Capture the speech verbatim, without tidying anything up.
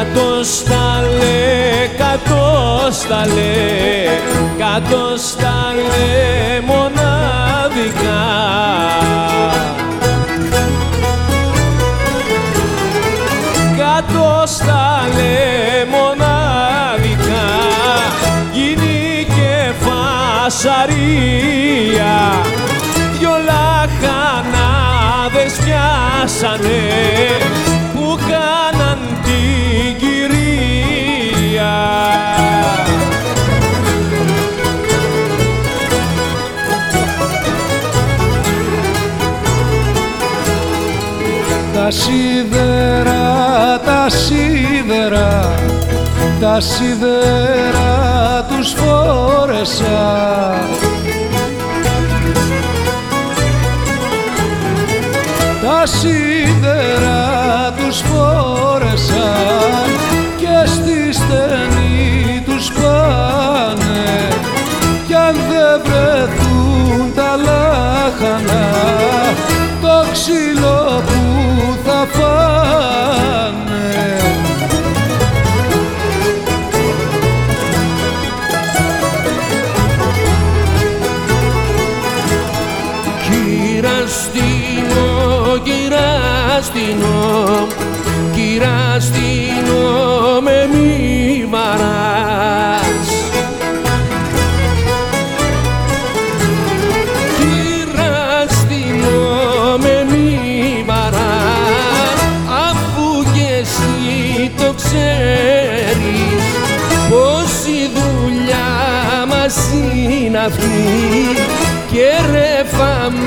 Κάτω στα λε, κάτω στα λε, κάτω στα λε μοναδικά. Κάτω στα λε μοναδικά γίνει και φασαρία. Δυο λαχανάδες πιάσανε που κάναν την κυρία. Τα σίδερα, τα σίδερα, τα σίδερα τους φόρεσα. Τα σίδερα τους φόρεσα και στη στενή τους πάνε. Κι αν δεν βρεθούν τα λάχανα, το ξύλο που θα φάνε. Κυραστίνο, κυραστίνο, κυραστίνο με μη βαράς. Κυραστίνο με μη βαράς, αφού κι εσύ το ξέρεις πως η δουλειά μας είναι αυτή και ρεφάμε